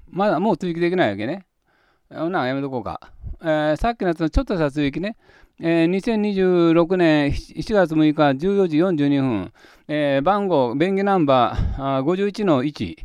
まだもう追記できないわけね。なんかやめとこうか。さっきのやつのちょっとした追記ね。2026年7月6日14時42分、番号、便宜ナンバー51の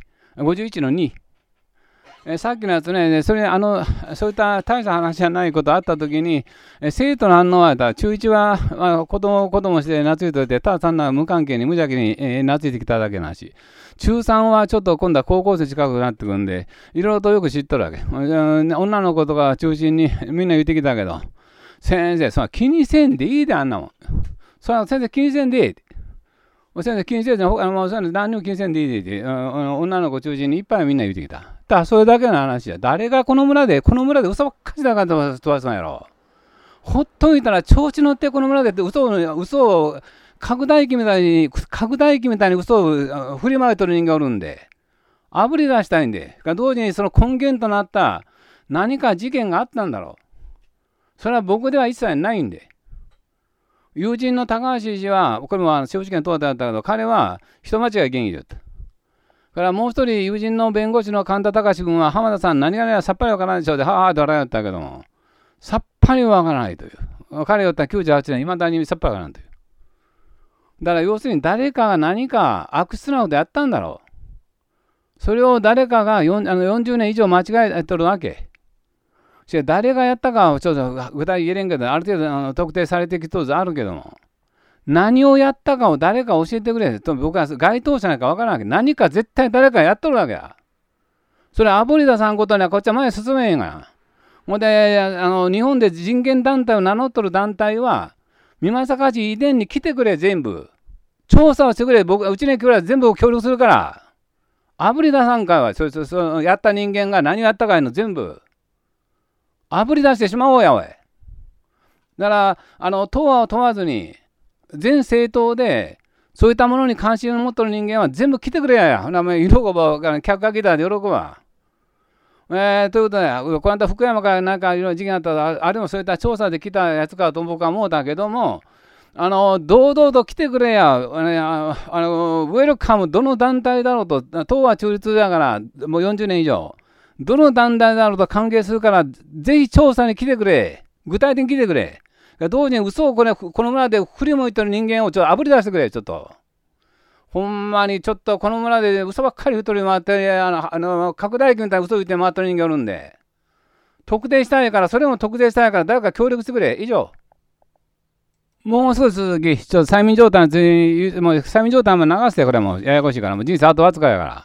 1、51の2、さっきのやつね、そういった大した話じゃないことあったときに、生徒の反応は中1は、子供して懐いといて、ただ単なる無関係に無邪気に、懐いてきただけの話。中3はちょっと今度は高校生近くなってくるんで、いろいろとよく知っとるわけ。女の子とか中心にみんな言ってきたけど、先生、そんな気にせんでいいで、あんなもん。そんな先生気にせんでいい。先生気にせんで、何にも気にせんでいいで、女の子中心にいっぱいみんな言ってきた。だからそれだけの話や。誰がこの村で嘘ばっかりだから飛ばすんやろ。ほっといたら調子乗ってこの村で嘘を拡大機みたいに嘘を振りまいとる人間がおるんで、あぶり出したいんで、同時にその根源となった何か事件があったんだろう。それは僕では一切ないんで。友人の高橋氏は、これも司法試験通ってあったけど、彼は人間違い原因だった。からもう一人友人の弁護士の神田隆君は、浜田さん何がさっぱりわからないでしょうで、はぁと笑いよったけども、さっぱりわからないという。彼が言った98年、いまだにさっぱりわからないという。だから要するに誰かが何か悪質なことやったんだろう。それを誰かが40年以上間違えとるわけ。誰がやったかはちょっと具体言えれんけど、ある程度特定されてきとるあるけども、何をやったかを誰か教えてくれと。僕は該当者なんか分からんわけ。何か絶対誰かやっとるわけや。それあぶり出さんことにはこっちは前進めへんがや。ほんで日本で人権団体を名乗っとる団体は美作市遺伝に来てくれ。全部調査をしてくれ。うちに来てくれ。全部協力するから。あぶり出さんかいはそやった人間が何をやったかいの全部あぶり出してしまおうやおい。だから党は問わずに全政党でそういったものに関心を持ってる人間は全部来てくれや。喜ば客が来たら喜ぶわ。ということで、この間福山からなんかいろいろ事件あったら、あれもそういった調査で来たやつかと僕は思うたけども、堂々と来てくれや。ウェルカム、どの団体だろうと、党は中立だから、もう40年以上。どの団体だろうと歓迎するから、ぜひ調査に来てくれ。具体的に来てくれ。同時に嘘をこの村で振り向いてる人間をちょっとあぶり出してくれ。ちょっと。ほんまにちょっとこの村で嘘ばっかり言うとり回って、拡大機みたいな嘘言って回ってる人間おるんで。特定したいから、それも特定したいから誰か協力してくれ。以上。もう少し続き、ちょっと催眠状態もう催眠状態も流して、これもややこしいから、もう人生後扱いやから。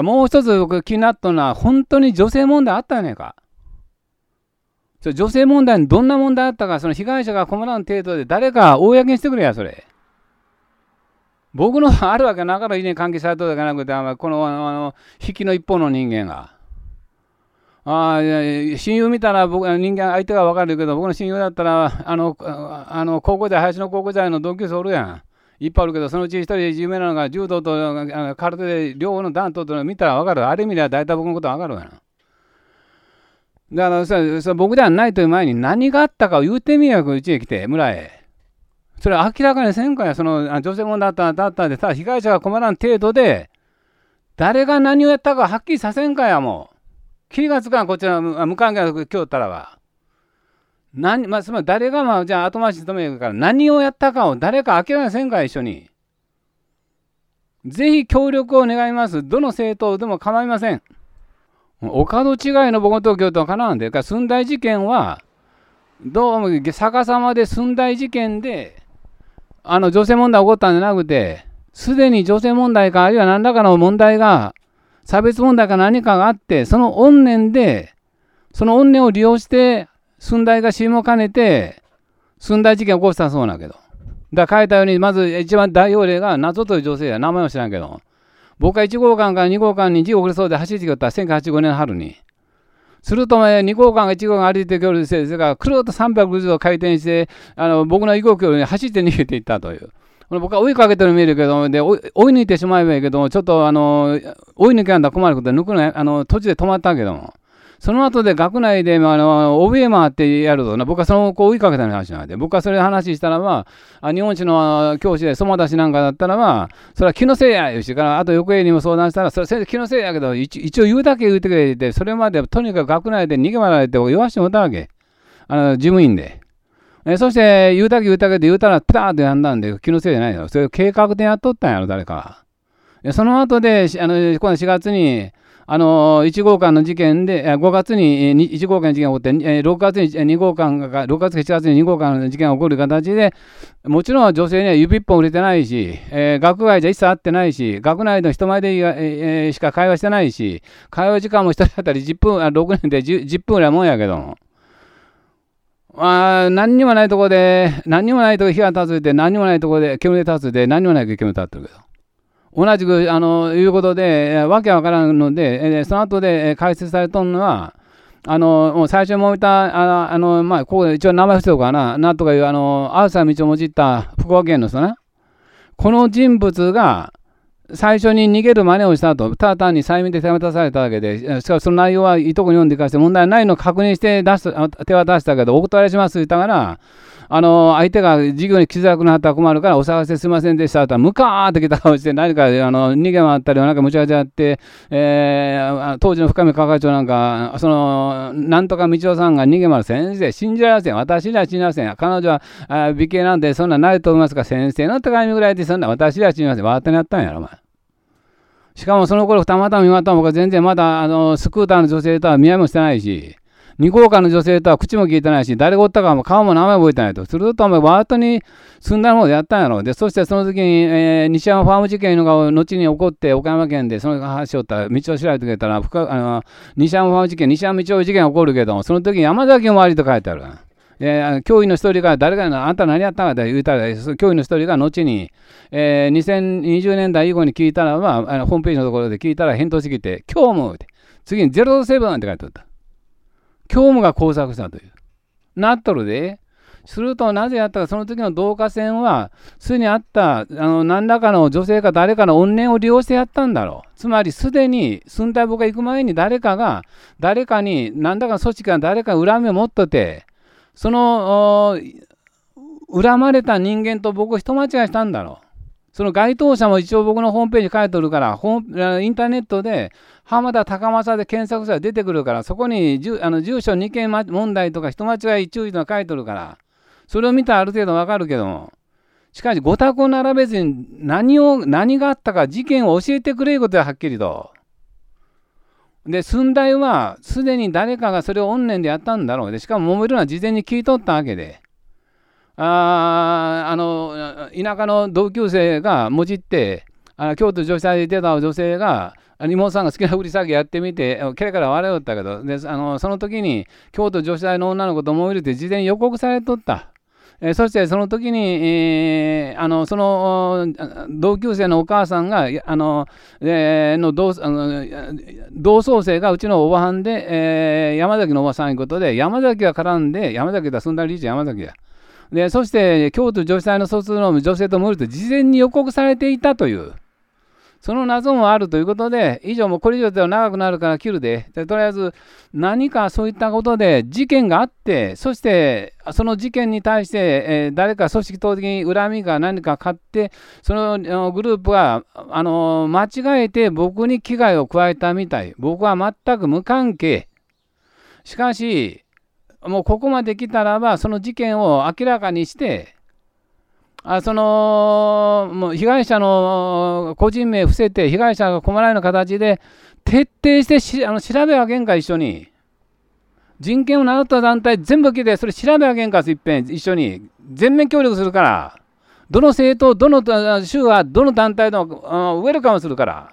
もう一つ僕気になったのは、本当に女性問題あったんやねんか。女性問題にどんな問題あったか、その被害者が困らん程度で誰か公にしてくれや、それ。僕のあるわけなかったらいいね、関係されとるだけなくて、この引きの一方の人間が。親友見たら僕人間相手が分かるけど、僕の親友だったら高校時代、林の高校時代の同級生おるやん。いっぱいおるけど、そのうち一人有名なのが柔道と空手で両方の段取ってるの見たら分かる。あれ見れば大体僕のこと分かるわな。だからそ僕ではないという前に何があったかを言うてみよ、うちへ来て村へ。それ明らかにせんかや。その女性問題だったで、ただ被害者が困らん程度で誰が何をやったかはっきりさせんかや。もう気がつかん。こっちは無関係な今日ったらはつまり誰がじゃあ後回し止めるから何をやったかを誰か明らかにせんかや。一緒にぜひ協力を願います。どの政党でも構いません。お門違いの僕の東京とはかなわんで。寸大事件はどうも逆さまで寸大事件で女性問題起こったんじゃなくて、すでに女性問題かあるいは何らかの問題が差別問題か何かがあって、その怨念を利用して寸大がCMを兼ねて寸大事件を起こしたそうなんだけど、だから書いたように、まず一番代表例が謎という女性や。名前は知らんけど、僕は1号館から2号館に事故起こりそうで走ってきた1985年の春に。すると2号館が1号館歩いてくるせいがくるっと360度回転して僕の動きを走って逃げていったという。僕は追いかけてるの見えるけど、で追い抜いてしまえばいいけど、ちょっと追い抜けなんだ困ることで抜くの途中で止まったけども、 その後で学内で、怯え回ってやるとな、僕はその子を追いかけた話なんで、僕はそれで話したらば、日本史の教師で友達なんかだったらば、それは気のせいや言うしから、あと横江にも相談したら、それ先生気のせいやけど、一応言うだけ言うてくれて、それまでとにかく学内で逃げ回られて言わしてもらったわけ。事務員で。そして言うだけで言うたら、ピターってやんだんで、気のせいじゃないよ。それを計画でやっとったんやろ、誰か。その後で、今度4月に、1号館の事件で、5月に1号館の事件が起こって、6月に2号館が、6月、7月に2号館の事件が起こる形で、もちろん女性には指一本売れてないし、学外じゃ一切会ってないし、学内の人前でしか会話してないし、会話時間も1人当たり10分、6年で 10分ぐらいもんやけども。何にもないとこで火が立つで、何にもないとこで煙立つで、何にもない煙立ってるけど。同じく、いうことで、わけわからんので、その後で解説されとんのは、もう最初にもめた、ここで一応名前伏せとくかな、なんとかいう、あずさ道を用いた福岡県の人ね。この人物が、最初に逃げる真似をしたと、ただ単に催眠で手渡されただけで、しかもその内容はいいとこに読んでいかして問題ないのを確認して手渡したけど、お断りしますって言ったから、相手が授業に来づらくなったら困るからお探せすいませんでしたとムカーってきた顔して何か逃げ回ったりなんかむちゃくちゃやって、当時の深見係長なんかなんとか道夫さんが逃げ回る先生信じられません、私には信じられません、彼女は美形なんでそんなないと思いますが先生の手紙ぐらいでそんな私には信じません、わーってなったんやろお前。しかもその頃たまたま見また僕は全然まだスクーターの女性とは見合いもしてないし、二号館の女性とは口も聞いてないし、誰がおったかも顔も名前も覚えてないと。するとお前ワートに住んだの方でやったんやろ。で、そしてその時に、西山ファーム事件のが後に起こって岡山県でその話をった道を調べてくれたら、西山ファーム事件、西山道夫事件起こるけど、その時に山崎の周りと書いてある。教員の一人が誰かにあんた何やったかって言うたら、教員の一人が後に、2020年代以降に聞いたらば、ホームページのところで聞いたら返答してきて、今日もって次に07って書いてあった。今日もが工作したという。なっとるで。するとなぜやったか、その時の導火線は、すでにあった何らかの女性か誰かの怨念を利用してやったんだろう。つまりすでに寸大僕が行く前に誰かに何らかの組織が誰か恨みを持っとて、その恨まれた人間と僕を人間違いしたんだろう。その該当者も一応僕のホームページに書いておるから、インターネットで浜田高政で検索したら出てくるから、そこに住所2件問題とか人間違い注意とか書いておるから、それを見たらある程度わかるけども、しかしごたくを並べずに何があったか事件を教えてくれることははっきりと。で、寸大はすでに誰かがそれを怨念でやったんだろう。で、しかも揉めるのは事前に聞いとったわけで。田舎の同級生がもじって、京都女子大で出た女性が、妹さんが好きなふり詐欺やってみて、ケラケラ笑いよったけど、でその時に京都女子大の女の子と揉めるって事前に予告されとった。そしてその時に、その同級生のお母さんが同窓生がうちのおばはんで、山崎のおばさんいうことで、山崎が絡んで、山崎だ住んだ理事山崎や。でそして京都女子大の卒の女性ともいると事前に予告されていたという、その謎もあるということで、以上もうこれ以上では長くなるから切るで、とりあえず何かそういったことで事件があって、そしてその事件に対して、誰か組織等的に恨みが何か買って、そのグループが間違えて僕に危害を加えたみたい。僕は全く無関係。しかしもうここまで来たらば、その事件を明らかにして、もう被害者の個人名伏せて、被害者が困らないような形で、徹底して調べ上げんか、一緒に。人権を名乗った団体全部来て、それ調べ上げんか、一緒に。全面協力するから。どの政党、どの州は、どの団体のウェルカムするから。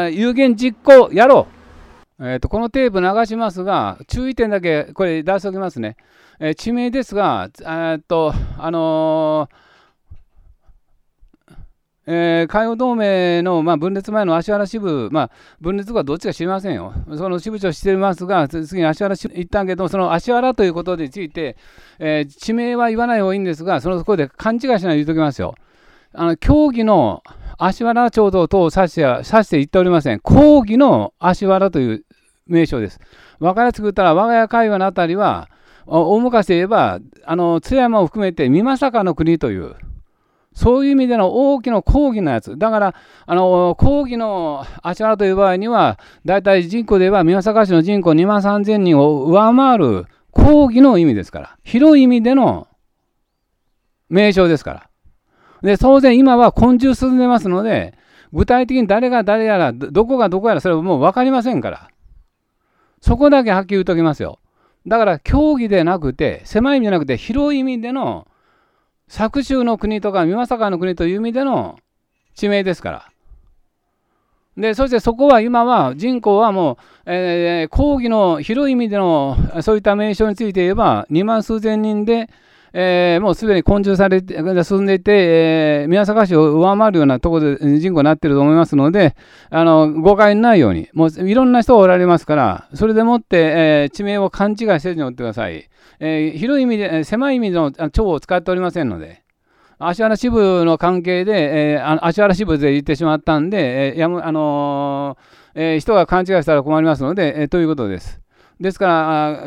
有言実行、やろう。このテープ流しますが、注意点だけこれ出しておきますね。地名ですが、海洋同盟の、分裂前の芦原支部、分裂後はどっちか知りませんよ。その支部長してますが、次に芦原支部行ったけど、その芦原ということについて、地名は言わない方がいいんですが、そこで勘違いしないで言うときますよ。競技の芦原町等を指して言っておりません。講義の芦原という名称です。分かりやすく言ったら、我が家会話のあたりは、大昔で言えば、津山を含めて美作の国という、そういう意味での大きな広義なやつ。だから、広義の芦原という場合には、大体人口で言えば、美作市の人口2万3000人を上回る広義の意味ですから、広い意味での名称ですから。で、当然今は昆虫進んでますので、具体的に誰が誰やら、どこがどこやら、それはもう分かりませんから。そこだけはっきり言うときますよ。だから、競技でなくて、狭い意味じゃなくて、広い意味での、作州の国とか美作の国という意味での地名ですから。で、そしてそこは今は人口はもう、広義の広い意味でのそういった名称について言えば2万数千人で、もうすでに昆虫されて進んでいて、宮坂市を上回るようなところで人口になっていると思いますので、誤解のないように、もういろんな人がおられますから、それでもって、地名を勘違いせずにおってください。広い意味で、狭い意味の町を使っておりませんので、芦原支部の関係で、芦原支部で言ってしまったんで、人が勘違いしたら困りますので、ということです。ですから、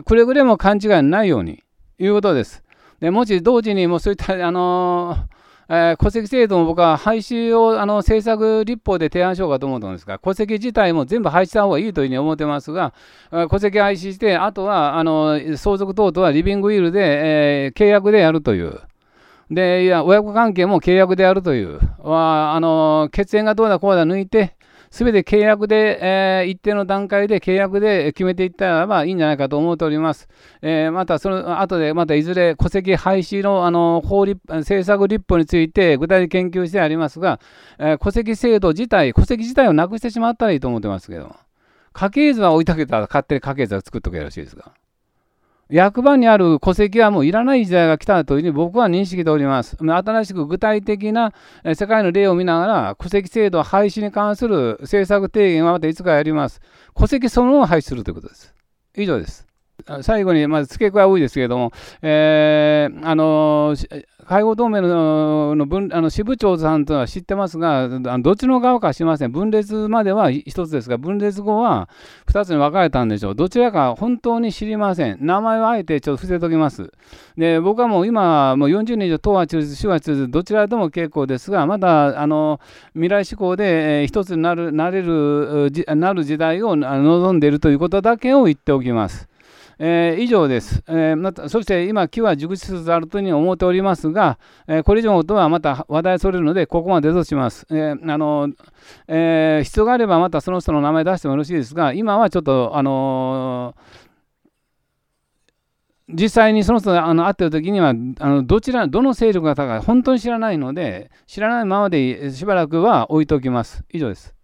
くれぐれも勘違いのないようにいうことです。でもし同時にもうそういった、戸籍制度も僕は廃止を政策立法で提案しようかと思ったんですが、戸籍自体も全部廃止した方がいいというふうに思ってますが、戸籍廃止して、あとは相続等々はリビングウィルで、契約でやるという。で、いや、親子関係も契約でやるという。血縁がどうだこうだ抜いて、すべて契約で、一定の段階で契約で決めていったらばいいんじゃないかと思っております。またその後でまたいずれ戸籍廃止の政策立法について具体的研究してありますが、戸籍制度自体、戸籍自体をなくしてしまったらいいと思ってますけど、家系図は置いとけたら勝手に家系図を作っとけばよろしいですが。役場にある戸籍はもういらない時代が来たというふうに僕は認識しております。新しく具体的な世界の例を見ながら、戸籍制度廃止に関する政策提言はまたいつかやります。戸籍そのものを廃止するということです。以上です。最後に、まず付け加え多いですけれども、介護同盟の支部長さんとは知ってますが、どっちの側か知りません。分裂までは一つですが、分裂後は二つに分かれたんでしょう。どちらか本当に知りません。名前をあえてちょっと伏せておきます。で、僕はもう今、もう40年以上、党は中立、州は中立、どちらでも結構ですが、まだ未来志向で、一つになる時代を望んでいるということだけを言っておきます。以上です。そして今、機は熟知しつつあるというふうに思っておりますが、これ以上とはまた話題それるので、ここまでとします。必要があればまたその人の名前出してもよろしいですが、今はちょっと、実際にその人が会っているときにはどの勢力が高いか本当に知らないので、知らないままでしばらくは置いておきます。以上です。